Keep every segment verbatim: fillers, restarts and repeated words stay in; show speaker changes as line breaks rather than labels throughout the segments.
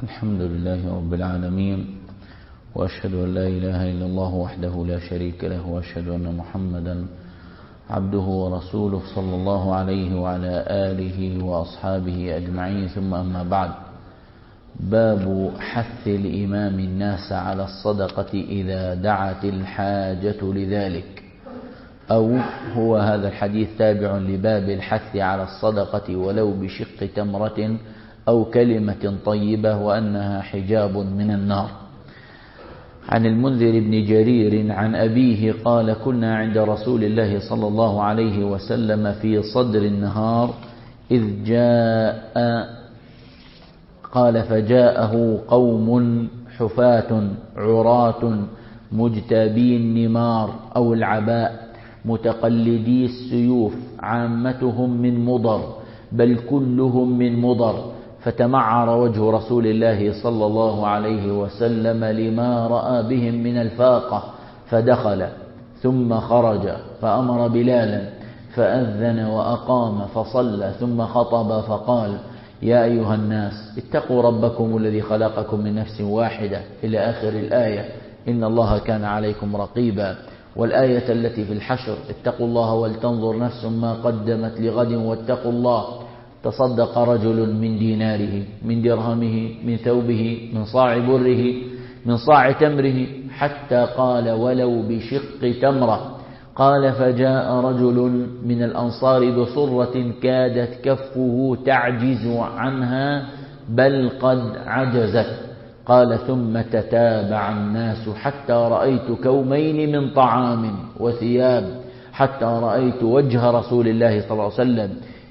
الحمد لله رب العالمين، وأشهد أن لا إله إلا الله وحده لا شريك له، وأشهد أن محمدا عبده ورسوله صلى الله عليه وعلى آله وأصحابه أجمعين، ثم أما بعد. باب حث الإمام الناس على الصدقة إذا دعت الحاجة لذلك، أو هو هذا الحديث تابع لباب الحث على الصدقة ولو بشق تمرة أو كلمة طيبة وأنها حجاب من النار. عن المنذر بن جرير عن أبيه قال: كنا عند رسول الله صلى الله عليه وسلم في صدر النهار إذ جاء قال فجاءه قوم حفاة عراة مجتابي النمار أو العباء متقلدي السيوف، عامتهم من مضر بل كلهم من مضر، فتمعر وجه رسول الله صلى الله عليه وسلم لما رأى بهم من الفاقة، فدخل ثم خرج فأمر بلالا فأذن وأقام فصلى ثم خطب فقال: يا أيها الناس اتقوا ربكم الذي خلقكم من نفس واحدة إلى آخر الآية، إن الله كان عليكم رقيبا. والآية التي في الحشر: اتقوا الله ولتنظر نفس ما قدمت لغد واتقوا الله. تصدق رجل من ديناره من درهمه من ثوبه من صاع بره من صاع تمره حتى قال: ولو بشق تمرة. قال: فجاء رجل من الأنصار بصرة كادت كفه تعجز عنها بل قد عجزت. قال: ثم تتابع الناس حتى رأيت كومين من طعام وثياب، حتى رأيت وجه رسول الله صلى الله عليه وسلم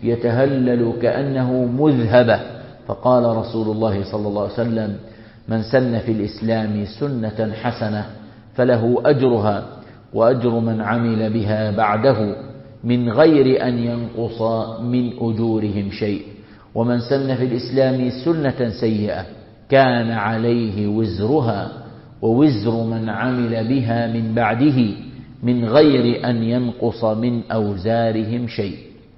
يتهلل كأنه مذهبة. فقال رسول الله صلى الله عليه وسلم: من سن في الإسلام سنة حسنة فله أجرها وأجر من عمل بها بعده من غير أن ينقص من أجورهم شيء، ومن سن في الإسلام سنة سيئة كان عليه وزرها ووزر من عمل بها من بعده من غير أن ينقص من أوزارهم شيء.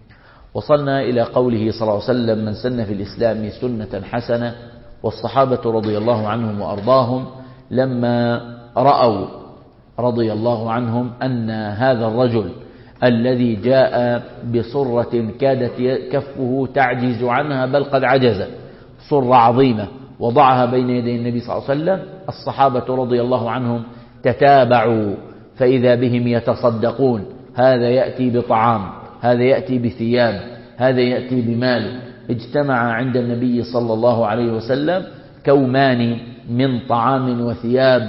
وصلنا إلى قوله صلى الله عليه وسلم: من سن في الإسلام سنة حسنة. والصحابة رضي الله عنهم وأرضاهم لما رأوا رضي الله عنهم أن هذا الرجل الذي جاء بصرة كادت كفه تعجز عنها بل قد عجزت، صرة عظيمة وضعها بين يدي النبي صلى الله عليه وسلم، الصحابة رضي الله عنهم تتابعوا فإذا بهم يتصدقون، هذا يأتي بطعام، هذا يأتي بثياب، هذا يأتي بمال. اجتمع عند النبي صلى الله عليه وسلم كومان من طعام وثياب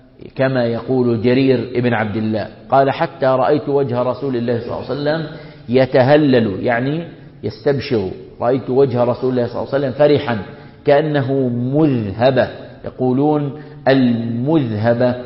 كما يقول جرير ابن عبد الله، قال: حتى رأيت وجه رسول الله صلى الله عليه وسلم يتهلل، يعني يستبشر. رأيت وجه رسول الله صلى الله عليه وسلم فرحا كأنه مذهبة، يقولون المذهبة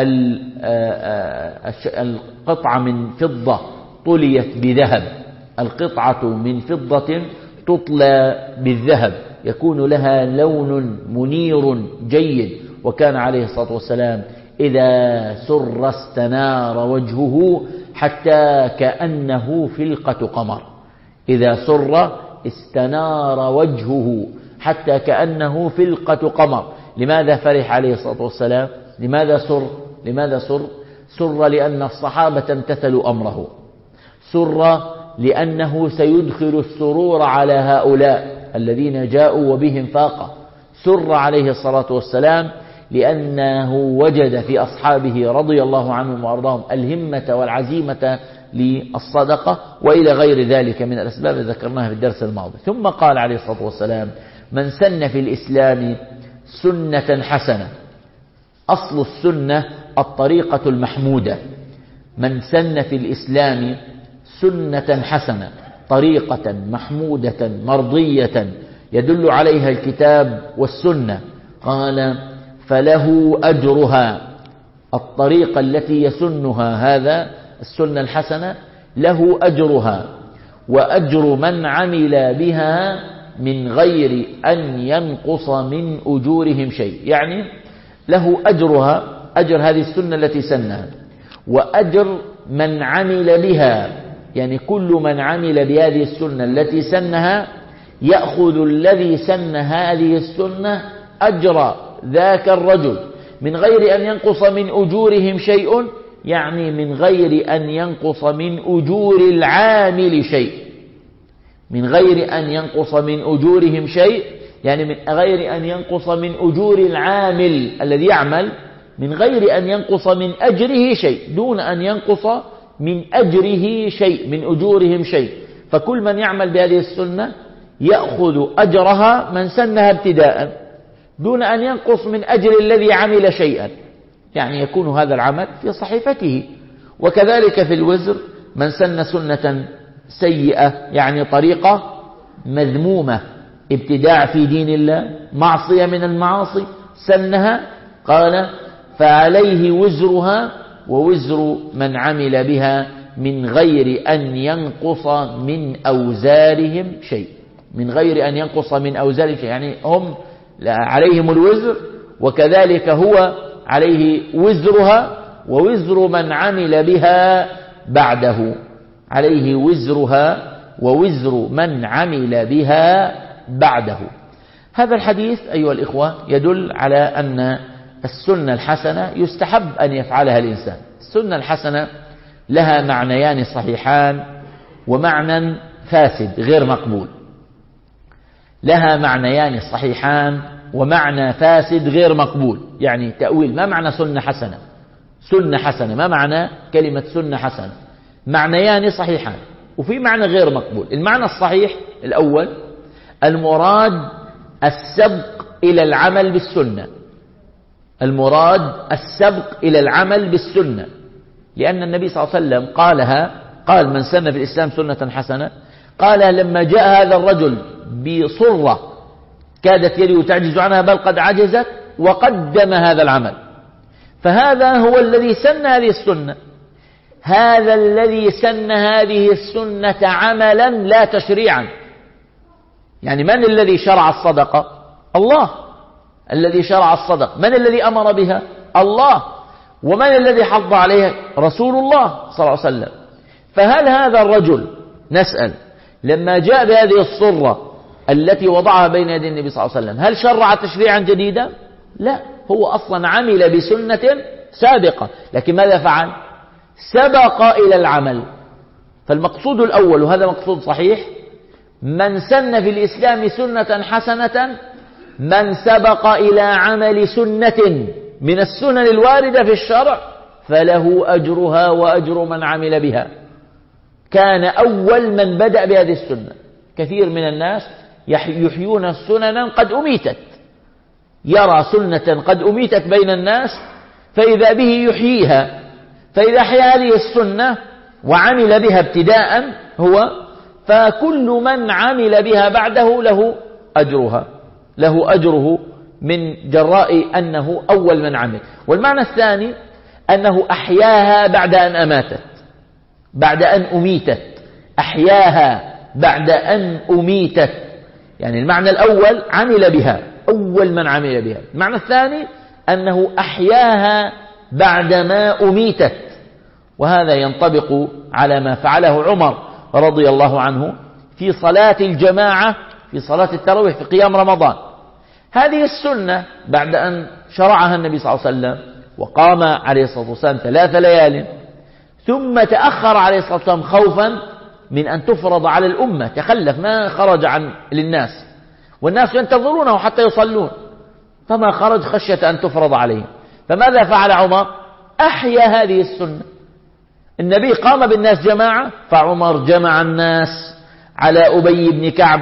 القطعة من فضة طليت بذهب، القطعة من فضة تطلى بالذهب يكون لها لون منير جيد. وكان عليه الصلاة والسلام إذا سر استنار وجهه حتى كأنه فلقة قمر، إذا سر استنار وجهه حتى كأنه فلقة قمر. لماذا فرح عليه الصلاة والسلام؟ لماذا سر؟ لماذا سر؟ سر لأن الصحابة امتثلوا أمره، سر لأنه سيدخل السرور على هؤلاء الذين جاءوا وبهم فاقة، سر عليه الصلاة والسلام لأنه وجد في أصحابه رضي الله عنهم وأرضاهم الهمة والعزيمة للصدقة وإلى غير ذلك من الأسباب ذكرناها في الدرس الماضي. ثم قال عليه الصلاة والسلام: من سن في الإسلام سنة حسنة. أصل السنة الطريقة المحمودة، من سن في الإسلام سنة حسنة، طريقة محمودة مرضية يدل عليها الكتاب والسنة. قال: فله أجرها، الطريقة التي يسنها هذا السنة الحسنة له أجرها وأجر من عمل بها من غير أن ينقص من أجورهم شيء، يعني له أجرها، أجر هذه السنة التي سنها، وأجر من عمل بها، يعني كل من عمل بهذه السنة التي سنها يأخذ الذي سن هذه السنة أجر ذاك الرجل من غير أن ينقص من أجورهم شيء، يعني من غير أن ينقص من أجور العامل شيء، من غير أن ينقص من أجورهم شيء، يعني من غير أن ينقص من أجور العامل الذي يعمل، من غير أن ينقص من أجره شيء، دون أن ينقص من أجره شيء، من أجورهم شيء. فكل من يعمل بهذه السنة يأخذ أجرها من سنها ابتداء، دون أن ينقص من أجر الذي عمل شيئا، يعني يكون هذا العمل في صحيفته. وكذلك في الوزر، من سن سنة سيئة يعني طريقة مذمومة، ابتداع في دين الله، معصية من المعاصي سنها، قال فعليه وزرها ووزر من عمل بها من غير أن ينقص من أوزارهم شيء، من غير أن ينقص من أوزارهم شيء، يعني هم عليهم الوزر وكذلك هو عليه وزرها ووزر من عمل بها بعده، عليه وزرها ووزر من عمل بها بعده. هذا الحديث أيها الإخوة يدل على أن السنة الحسنة يستحب أن يفعلها الإنسان. السنة الحسنة لها معنيان صحيحان ومعنى فاسد غير مقبول، لها معنيان صحيحان ومعنى فاسد غير مقبول. يعني تأويل، ما معنى سنة حسنة؟ سنة حسنة ما معنى كلمة سنة حسنة؟ معنيان صحيحان وفي معنى غير مقبول. المعنى الصحيح الأول، المراد السبق إلى العمل بالسنة، المراد السبق إلى العمل بالسنة، لأن النبي صلى الله عليه وسلم قالها، قال من سن في الإسلام سنة حسنة، قال لما جاء هذا الرجل بصرة كادت يده تعجز عنها بل قد عجزت، وقدم هذا العمل، فهذا هو الذي سن هذه السنة، هذا الذي سن هذه السنة عملا لا تشريعا. يعني من الذي شرع الصدقة؟ الله الذي شرع الصدقة. من الذي أمر بها؟ الله. ومن الذي حض عليها؟ رسول الله صلى الله عليه وسلم. فهل هذا الرجل، نسأل، لما جاء بهذه الصرة التي وضعها بين يدي النبي صلى الله عليه وسلم، هل شرع تشريعا جديدا؟ لا، هو أصلا عمل بسنة سابقة، لكن ماذا فعل؟ سبق إلى العمل. فالمقصود الأول، وهذا مقصود صحيح، من سن في الإسلام سنة حسنة من سبق إلى عمل سنة من السنن الواردة في الشرع فله أجرها وأجر من عمل بها، كان أول من بدأ بهذه السنة. كثير من الناس يحيون سننا قد أميتت، يرى سنة قد أميتت بين الناس فإذا به يحييها، فإذا أحيا هذه السنة وعمل بها ابتداء هو، فكل من عمل بها بعده له أجرها، له أجره من جراء أنه أول من عمل. والمعنى الثاني أنه أحياها بعد أن أماتت، بعد أن أميتت، أحياها بعد أن أميتت. يعني المعنى الأول عمل بها، أول من عمل بها. المعنى الثاني أنه أحياها بعدما أميتت، وهذا ينطبق على ما فعله عمر رضي الله عنه في صلاة الجماعة، في صلاة التراويح في قيام رمضان. هذه السنة بعد أن شرعها النبي صلى الله عليه وسلم وقام عليه الصلاة والسلام ثلاث ليال، ثم تأخر عليه الصلاة والسلام خوفا من أن تفرض على الأمة، تخلف ما خرج عن للناس، والناس ينتظرونه حتى يصلون، فما خرج خشية أن تفرض عليهم. فماذا فعل عمر؟ أحيا هذه السنة. النبي قام بالناس جماعة، فعمر جمع الناس على أبي بن كعب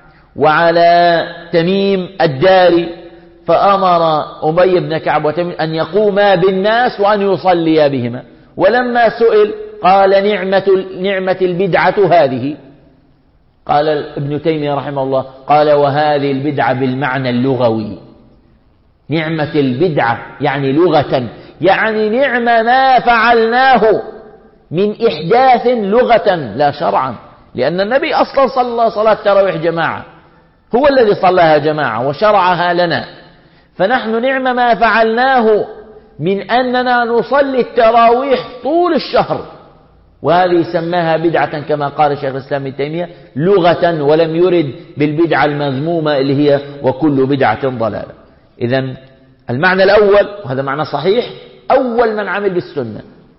وعلى تميم الداري، فأمر أبي بن كعب وتميم أن يقوما بالناس وأن يصليا بهما. ولما سئل قال نعمة, نعمة البدعة هذه، قال ابن تيمية رحمه الله، قال وهذه البدعة بالمعنى اللغوي، نعمة البدعة يعني لغة، يعني نعم ما فعلناه من إحداث لغة لا شرعا، لأن النبي أصلا صلى صلاة تراويح جماعة، هو الذي صلاها جماعة وشرعها لنا، فنحن نعم ما فعلناه من أننا نصلي التراويح طول الشهر، وهذه سماها بدعة كما قال شيخ الإسلام ابن تيمية لغة، ولم يرد بالبدعة المذمومة اللي هي وكل بدعة ضلالة. إذن المعنى الأول، وهذا معنى صحيح، أول من عمل بالسنة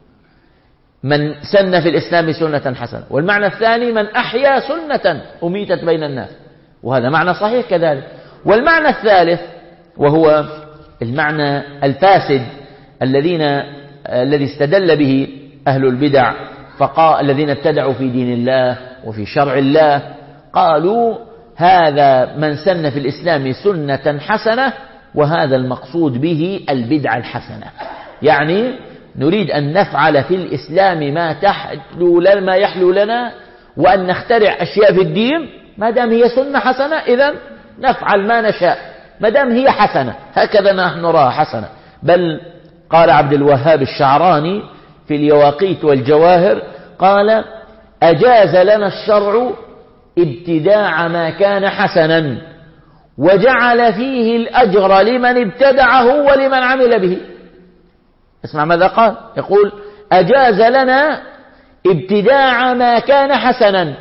من سن في الإسلام سنة حسنة. والمعنى الثاني من أحيا سنة أميتت بين الناس، وهذا معنى صحيح كذلك. والمعنى الثالث وهو المعنى الفاسد الذين الذي استدل به أهل البدع، فقال الذين ابتدعوا في دين الله وفي شرع الله، قالوا هذا من سن في الإسلام سنة حسنة، وهذا المقصود به البدعة الحسنة. يعني نريد أن نفعل في الإسلام ما تحلو لنا ما يحلو لنا، وأن نخترع أشياء في الدين، ما دام هي سنة حسنة إذن نفعل ما نشاء ما دام هي حسنة. هكذا نحن نراها حسنة. بل قال عبد الوهاب الشعراني في اليواقيت والجواهر، قال أجاز لنا الشرع ابتداع ما كان حسنا، وجعل فيه الأجر لمن ابتدعه ولمن عمل به. اسمع ماذا قال، يقول أجاز لنا ابتداع ما كان حسنا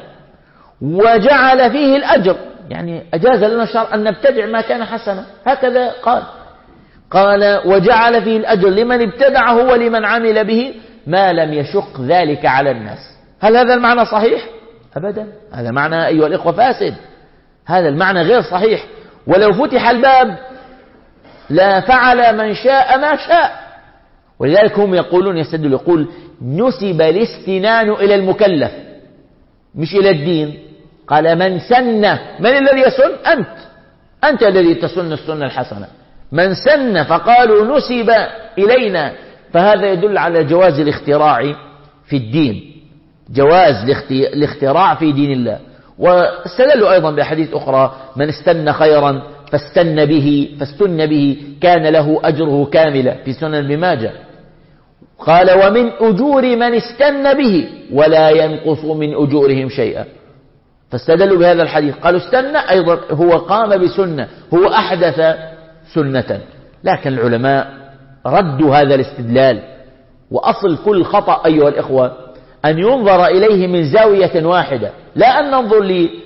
وجعل فيه الأجر، يعني أجاز لنا الشرع أن نبتدع ما كان حسنا، هكذا قال. قال وجعل فيه الأجر لمن ابتدعه ولمن عمل به ما لم يشق ذلك على الناس. هل هذا المعنى صحيح؟ أبدا، هذا معنى أيها الإخوة فاسد، هذا المعنى غير صحيح. ولو فتح الباب لا فعل من شاء ما شاء. ولذلك هم يقولون يستدل يقول نسب الاستنان إلى المكلف مش إلى الدين. قال من سن، من الذي يسن؟ أنت أنت الذي تسن السنة الحسنة. من سن فقالوا نسب إلينا، فهذا يدل على جواز الاختراع في الدين، جواز الاختراع في دين الله. واستدلوا أيضا بأحاديث أخرى من استنى خيرا فاستن به فاستن به كان له أجره كاملا في سنن ابن ماجه. قال ومن أجور من استن به ولا ينقص من أجورهم شيئا. فاستدلوا بهذا الحديث، قالوا استنى أيضا هو قام بسنة، هو أحدث سنة. لكن العلماء ردوا هذا الاستدلال. وأصل كل خطأ أيها الإخوة أن ينظر إليه من زاوية واحدة، لا أن ننظر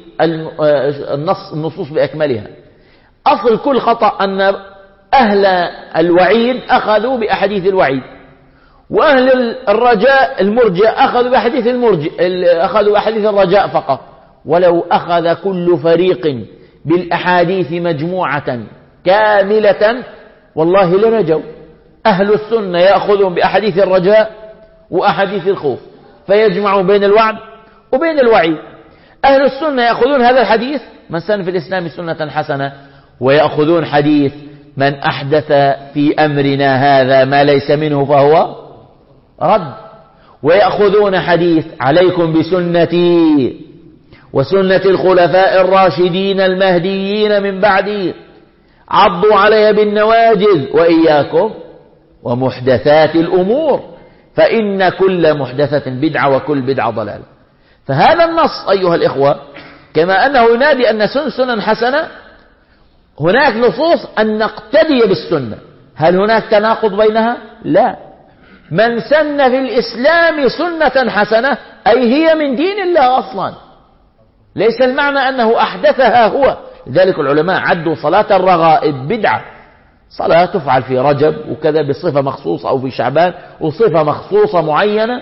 للنصوص بأكملها. أصل كل خطأ أن أهل الوعيد أخذوا بأحاديث الوعيد، وأهل الرجاء المرجئة أخذوا بأحاديث المرجئ أخذوا بأحاديث الرجاء فقط. ولو أخذ كل فريق بالأحاديث مجموعة كاملة والله لنجوا. أهل السنة يأخذون بأحاديث الرجاء وأحاديث الخوف فيجمعوا بين الوعد وبين الوعيد. أهل السنة يأخذون هذا الحديث من سن في الإسلام سنة حسنة، ويأخذون حديث من أحدث في أمرنا هذا ما ليس منه فهو رد، ويأخذون حديث عليكم بسنتي وسنة الخلفاء الراشدين المهديين من بعدي عضوا عليها بالنواجذ وإياكم ومحدثات الأمور فإن كل محدثة بدعة وكل بدعة ضلال. فهذا النص أيها الإخوة كما أنه ينادي أن سن سنن حسنة، هناك نصوص أن نقتدي بالسنة. هل هناك تناقض بينها؟ لا. من سن في الإسلام سنة حسنة أي هي من دين الله أصلا، ليس المعنى أنه أحدثها هو. لذلك العلماء عدوا صلاة الرغائب بدعة، صلاة تفعل في رجب وكذا بصفة مخصوصة أو في شعبان وصفة مخصوصة معينة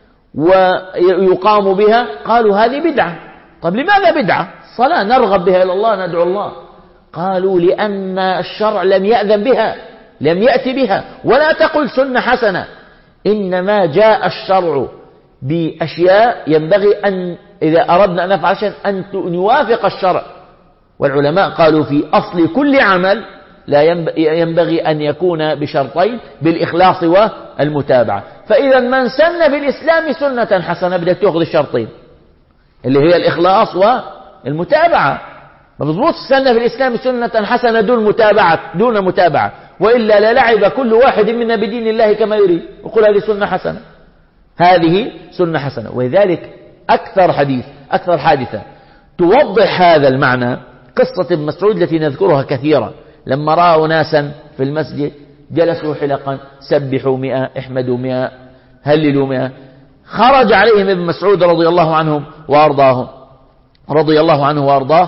ويقام بها، قالوا هذه بدعة. طب لماذا بدعة؟ صلاة نرغب بها إلى الله ندعو الله. قالوا لأن الشرع لم يأذن بها، لم يأتي بها. ولا تقل سنة حسنة، إنما جاء الشرع بأشياء ينبغي أن إذا أردنا أن نفعل شيئا أن نوافق الشرع. والعلماء قالوا في أصل كل عمل لا ينبغي أن يكون بشرطين، بالإخلاص والمتابعة. فإذا من سن في الإسلام سنة حسنة بدك تأخذ الشرطين اللي هي الإخلاص والمتابعة. ما بضبط سن في الإسلام سنة حسنة دون متابعة دون متابعة، وإلا لا لعب كل واحد منا بدين الله كما يريد وقل هذه سنة حسنة، هذه سنة حسنة. ولذلك أكثر حديث أكثر حادثة توضح هذا المعنى قصة ابن مسعود التي نذكرها كثيرا. لما رأوا ناسا في المسجد جلسوا حلقا سبحوا مئة احمدوا مئة هللوا مئة، خرج عليهم ابن مسعود رضي الله عنهم وأرضاهم رضي الله عنه وأرضاه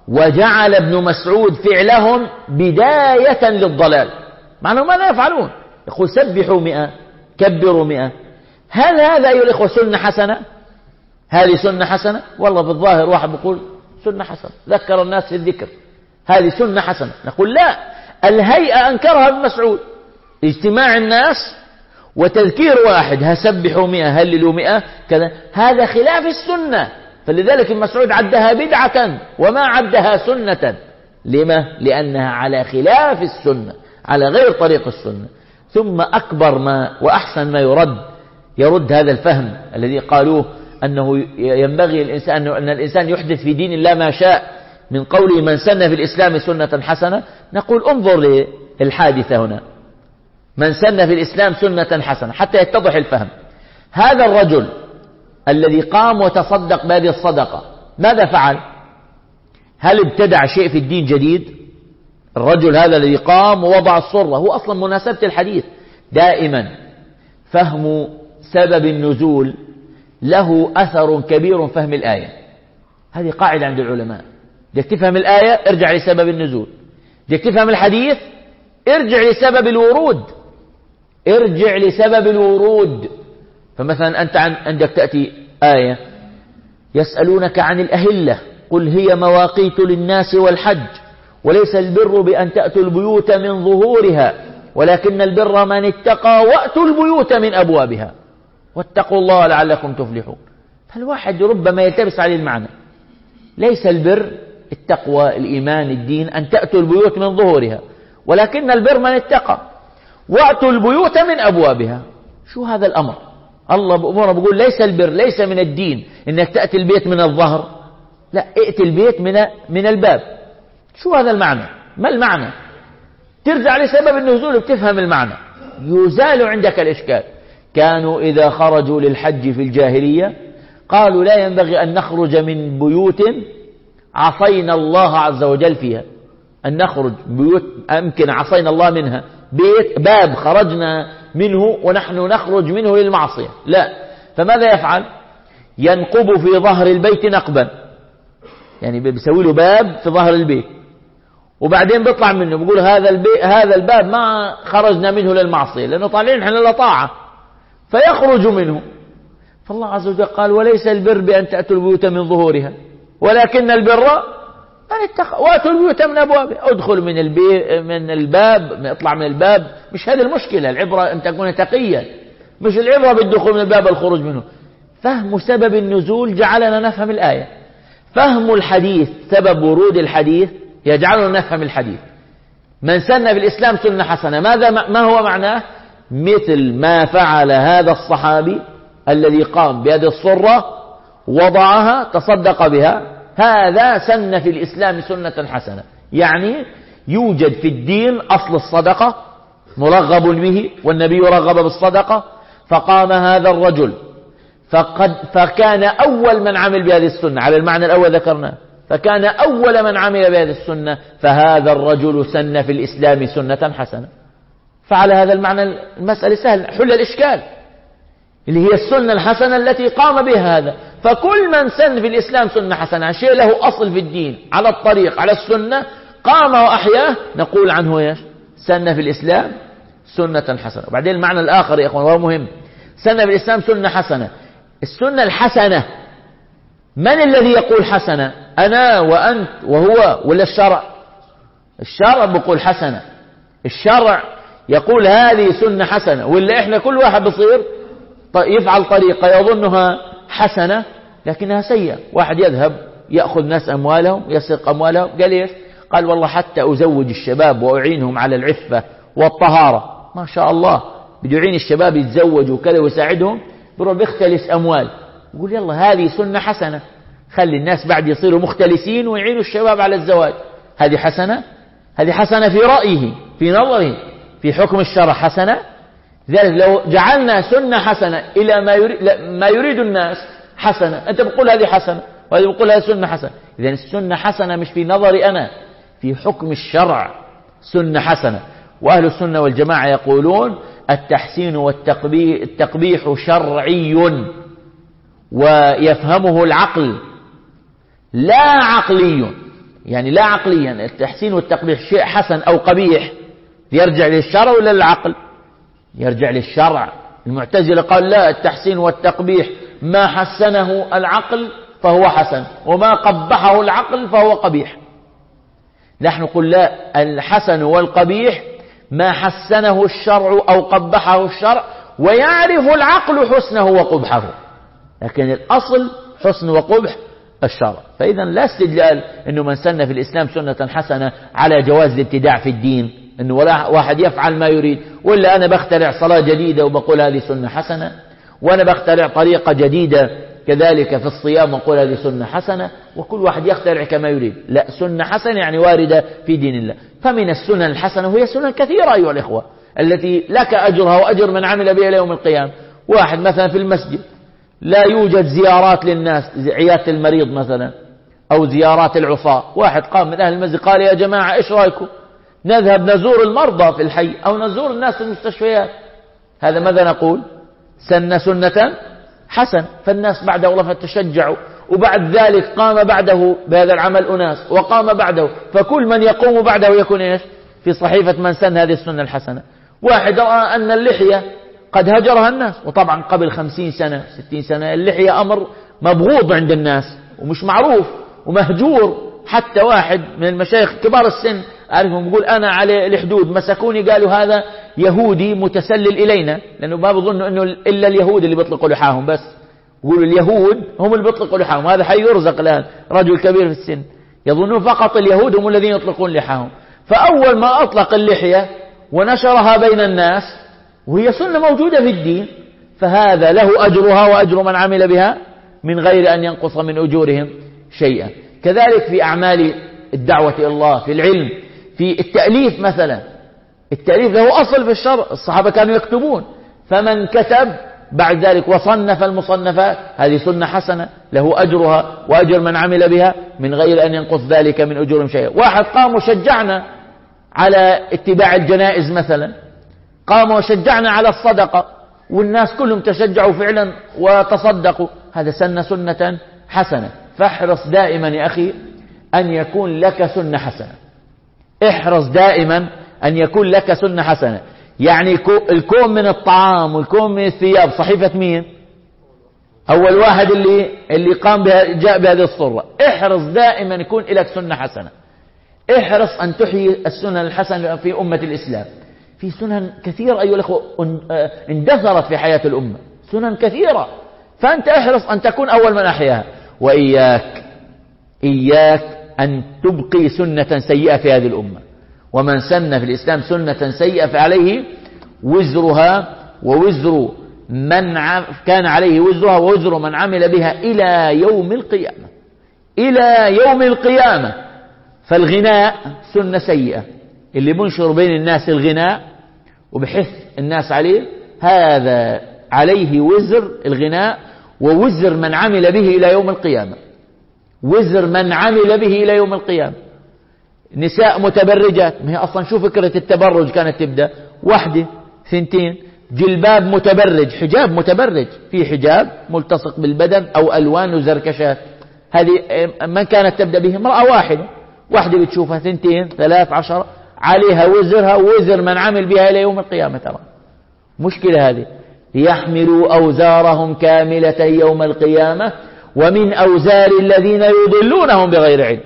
وجعل ابن مسعود فعلهم بداية للضلال، مع أنهم ماذا يفعلون؟ يقول سبحوا مئة، كبروا مئة. هل هذا أيها الإخوة سنة حسنة؟ هذه سنة حسنة؟ والله بالظاهر واحد بيقول سنة حسنة، ذكر الناس في الذكر، هذه سنة حسنة. نقول لا، الهيئة أنكرها ابن مسعود، اجتماع الناس وتذكير واحد، هسبحوا مئة، هللوا مئة، كذا، هذا خلاف السنة. فلذلك ابن مسعود عدها بدعة وما عدها سنة. لما؟ لأنها على خلاف السنة، على غير طريق السنة. ثم أكبر ما وأحسن ما يرد يرد هذا الفهم الذي قالوه أنه ينبغي الإنسان أن الإنسان يحدث في دين الله ما شاء، من قوله من سن في الإسلام سنة حسنة. نقول انظر للحادثة هنا، من سن في الإسلام سنة حسنة، حتى يتضح الفهم. هذا الرجل الذي قام وتصدق بهذه الصدقة ماذا فعل؟ هل ابتدع شيء في الدين جديد؟ الرجل هذا الذي قام ووضع الصرة، هو أصلا مناسبة الحديث دائما فهم سبب النزول له أثر كبير فهم الآية. هذه قاعدة عند العلماء، بدك تفهم الآية ارجع لسبب النزول، بدك تفهم الحديث ارجع لسبب الورود، ارجع لسبب الورود. فمثلا أنت عندك تأتي آية يسألونك عن الأهلة قل هي مواقيت للناس والحج وليس البر بأن تأتوا البيوت من ظهورها ولكن البر من اتقى وأتوا البيوت من أبوابها واتقوا الله لعلكم تفلحون. فالواحد ربما يلتبس عليه المعنى، ليس البر التقوى الإيمان الدين أن تأتوا البيوت من ظهورها ولكن البر من اتقى وأتوا البيوت من أبوابها. شو هذا الأمر؟ الله بأمره بيقول ليس البر، ليس من الدين إنك تأتي البيت من الظهر، لا، ائتي البيت من من الباب. شو هذا المعنى؟ ما المعنى؟ ترجع لسبب النزول بتفهم المعنى، يزال عندك الإشكال. كانوا إذا خرجوا للحج في الجاهلية قالوا لا ينبغي أن نخرج من بيوت عصينا الله عز وجل فيها، أن نخرج بيوت أمكن عصينا الله منها، بيت باب خرجنا منه ونحن نخرج منه للمعصية، لا. فماذا يفعل؟ ينقب في ظهر البيت نقبا، يعني بيسوي له باب في ظهر البيت وبعدين بيطلع منه بيقول هذا البيت هذا الباب ما خرجنا منه للمعصية لأنه طالعين احنا لطاعة، فيخرج منه. فالله عز وجل قال وليس البر بأن تأتوا البيوت من ظهورها ولكن البر من اتقى وأتوا البيوت من أبوابها. ادخل من البي من الباب، اطلع من الباب، مش هذه المشكلة. العبرة أن تكون تقيا، مش العبرة بالدخول من الباب والخروج منه. فهم سبب النزول جعلنا نفهم الآية، فهم الحديث سبب ورود الحديث يجعلنا نفهم الحديث. من سن في الإسلام سنة حسنة، ماذا ما هو معناه؟ مثل ما فعل هذا الصحابي الذي قام بهذه الصرة وضعها تصدق بها، هذا سن في الإسلام سنة حسنة. يعني يوجد في الدين أصل الصدقة مرغب به والنبي رغب بالصدقة، فقام هذا الرجل فقد فكان أول من عمل بهذه السنة، على المعنى الأول ذكرناه، فكان أول من عمل بهذه السنة، فهذا الرجل سن في الإسلام سنة حسنة. فعلى هذا المعنى المسألة سهل، حل الإشكال اللي هي السنة الحسنة التي قام بها هذا. فكل من سن في الإسلام سنة حسنة، شيء له أصل في الدين على الطريق على السنة قام وأحياه، نقول عنه ايش؟ سن في الإسلام سنة حسنة. وبعدين المعنى الآخر يا إخوان وهو مهم، سن في الإسلام سنة حسنة. السنة الحسنة من الذي يقول حسنة؟ أنا وأنت وهو ولا الشرع؟ الشرع بيقول حسنة، الشرع يقول هذه سنة حسنة، ولا إحنا كل واحد بصير يفعل طريقة يظنها حسنة لكنها سيئة. واحد يذهب يأخذ ناس أموالهم يسرق أموالهم، قال إيش؟ قال والله حتى أزوج الشباب وأعينهم على العفة والطهارة. ما شاء الله بده يعين الشباب يتزوجوا وكذا ويساعدهم، بيروح بيختلس أموال، يقول يلا هذه سنة حسنة، خلي الناس بعد يصيروا مختلسين ويعينوا الشباب على الزواج. هذه حسنة؟ هذه حسنة في رأيه في نظره، في حكم الشرع حسنة. ذلك لو جعلنا سنة حسنة إلى ما يريد, ما يريد الناس حسنة، أنت بقول هذه حسنة وهذا بقول هذه سنة حسنة. إذن السنة حسنة مش في نظري أنا، في حكم الشرع سنة حسنة. وأهل السنة والجماعة يقولون التحسين والتقبيح شرعي ويفهمه العقل لا عقلي. يعني لا عقليا. التحسين والتقبيح شيء حسن أو قبيح يرجع للشرع ولا للعقل؟ يرجع للشرع. المعتزلة قال لا، التحسين والتقبيح ما حسنه العقل فهو حسن، وما قبحه العقل فهو قبيح. نحن نقول لا، الحسن والقبيح ما حسنه الشرع أو قبحه الشرع، ويعرف العقل حسنه وقبحه، لكن الأصل حسن وقبح الشرع. فإذا لا استدلال أنه من سن في الإسلام سنة حسنة على جواز الابتداع في الدين، أنه ولا واحد يفعل ما يريد، ولا أنا بخترع صلاة جديدة وبقول هذه سنة حسنة، وأنا بخترع طريقة جديدة كذلك في الصيام وقول هذه سنة حسنة، وكل واحد يخترع كما يريد. لا، سنة حسنة يعني واردة في دين الله. فمن السنن الحسنة، وهي سنن كثيرة أيها الإخوة، التي لك أجرها وأجر من عمل بها إلى يوم القيامة. واحد مثلا في المسجد لا يوجد زيارات للناس، عيادة المريض مثلا أو زيارات العصاة، واحد قام من أهل المسجد قال يا جماعة إيش رأيكم نذهب نزور المرضى في الحي أو نزور الناس في المستشفيات؟ هذا ماذا نقول؟ سن سنة حسن، فالناس بعده والله فتشجعوا، وبعد ذلك قام بعده بهذا العمل أناس وقام بعده، فكل من يقوم بعده يكون إيش؟ في صحيفة من سن هذه السنة الحسنة. واحد رأى أن اللحية قد هجرها الناس، وطبعا قبل خمسين سنة ستين سنة اللحية أمر مبغوض عند الناس ومش معروف ومهجور. حتى واحد من المشايخ كبار السن أعرفهم يقول أنا على الحدود مسكوني قالوا هذا يهودي متسلل إلينا، لأنه ما بظنوا أنه إلا اليهود اللي بيطلقوا لحاهم، بس يقولوا اليهود هم اللي بيطلقوا لحاهم. هذا حيرزق الآن رجل كبير في السن، يظنون فقط اليهود هم الذين يطلقون لحاهم. فأول ما أطلق اللحية ونشرها بين الناس وهي سنة موجودة في الدين، فهذا له أجرها وأجر من عمل بها من غير أن ينقص من أجورهم شيئا. كذلك في أعمال الدعوة إلى الله، في العلم، في التأليف مثلا. التأليف له أصل في الشرع، الصحابة كانوا يكتبون، فمن كتب بعد ذلك وصنف المصنفات هذه سنة حسنة، له أجرها وأجر من عمل بها من غير أن ينقص ذلك من أجورهم شيئا. واحد قام وشجعنا على اتباع الجنائز مثلا، قام وشجعنا على الصدقة، والناس كلهم تشجعوا فعلا وتصدقوا، هذا سن سنة حسنة. فاحرص دائما يا أخي أن يكون لك سنة حسنة، احرص دائما أن يكون لك سنة حسنة. يعني الكون من الطعام والكون من الثياب صحيفة مين؟ أول واحد اللي اللي قام بها جاء بهذه الصورة. احرص دائما يكون لك سنة حسنة، احرص أن تحيي السنن الحسنة في أمة الإسلام. في سنن كثيرة أيها الأخوة اندثرت في حياة الأمة، سنن كثيرة، فأنت احرص أن تكون أول من أحياها. وإياك إياك أن تبقي سنة سيئة في هذه الأمة. ومن سن في الإسلام سنة سيئة فعليه وزرها ووزر من كان عليه وزرها ووزر من عمل بها إلى يوم القيامة، إلى يوم القيامة. فالغناء سنة سيئة، اللي منشر بين الناس الغناء وبحث الناس عليه، هذا عليه وزر الغناء ووزر من عمل به إلى يوم القيامة، وزر من عمل به إلى يوم القيامة. نساء متبرجات، ما هي أصلا شو فكرة التبرج كانت تبدأ؟ واحدة ثنتين، جلباب متبرج، حجاب متبرج، في حجاب ملتصق بالبدن أو ألوان وزركشات، هذه من كانت تبدأ به؟ امرأة واحدة، واحدة بتشوفها ثنتين ثلاث عشر، عليها وزرها ووزر من عمل بها إلى يوم القيامة. ترى مشكلة هذه. ليحملوا أوزارهم كاملة يوم القيامة ومن أوزار الذين يضلونهم بغير علم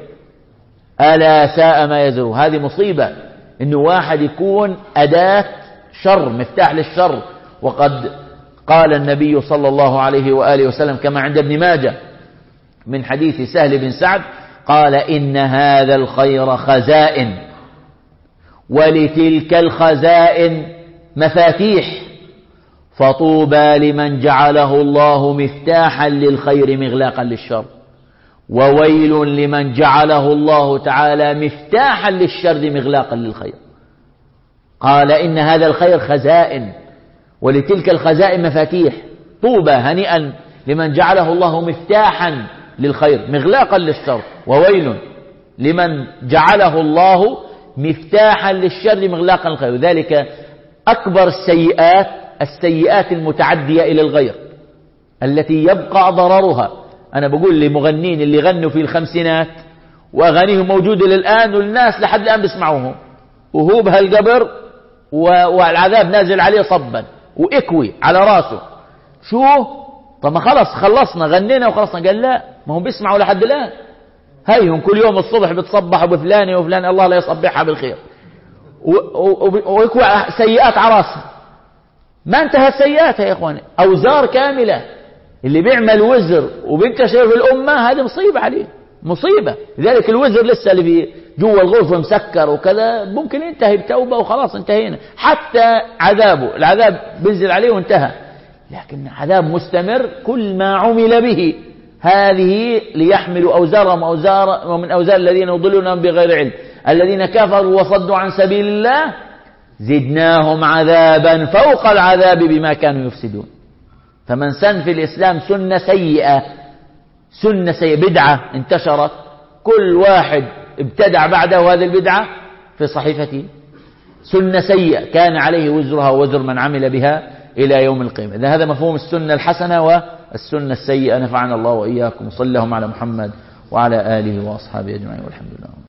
ألا ساء ما يزرون. هذه مصيبة، إنه واحد يكون أداة شر، مفتاح للشر. وقد قال النبي صلى الله عليه وآله وسلم كما عند ابن ماجه من حديث سهل بن سعد قال إن هذا الخير خزائن ولتلك الخزائن مفاتيح، فطوبى لمن جعله الله مفتاحا للخير مغلاقا للشر، وويل لمن جعله الله تعالى مفتاحا للشر مغلاقا للخير. قال إن هذا الخير خزائن ولتلك الخزائن مفاتيح، طوبى هنيئا لمن جعله الله مفتاحا للخير مغلاقا للشر، وويل لمن جعله الله مفتاحا للشر مغلاقا للخير. ذلك أكبر السيئات السيئات المتعدية إلى الغير التي يبقى ضررها. أنا بقول لمغنين اللي غنوا في الخمسينات وأغانيهم موجودة للآن والناس لحد الآن بيسمعوهم، وهو بهالقبر والعذاب نازل عليه صبا وإكوي على راسه. شو؟ طب ما خلص خلصنا غنينا وخلصنا. قال لا، ما هم بيسمعوا لحد الآن. هيهم كل يوم الصبح بتصبحوا بفلانة وفلان، الله لا يصبحها بالخير، وإكوي سيئات على راسها. ما انتهت سيئاتها يا إخواني، أوزار كاملة. اللي بيعمل وزر وبينتشر في الأمة هذه مصيبة عليه، مصيبة. لذلك الوزر لسه اللي في جوا الغرفة مسكر وكذا ممكن ينتهي بتوبة وخلاص انتهينا. حتى عذابه العذاب بينزل عليه وانتهى، لكن عذاب مستمر كل ما عمل به. هذه ليحملوا أوزارهم أوزار ومن أوزار الذين يضلونهم بغير علم الذين كفروا وصدوا عن سبيل الله زدناهم عذابا فوق العذاب بما كانوا يفسدون. فمن سن في الإسلام سنة سيئة، سنة سيئة بدعة انتشرت، كل واحد ابتدع بعده هذه البدعة في صحيفته سنة سيئة كان عليه وزرها ووزر من عمل بها إلى يوم القيامة. إذا هذا مفهوم السنة الحسنة والسنة السيئة. نفعنا الله وإياكم. صلى اللهم على محمد وعلى آله وأصحابه أجمعين والحمد لله.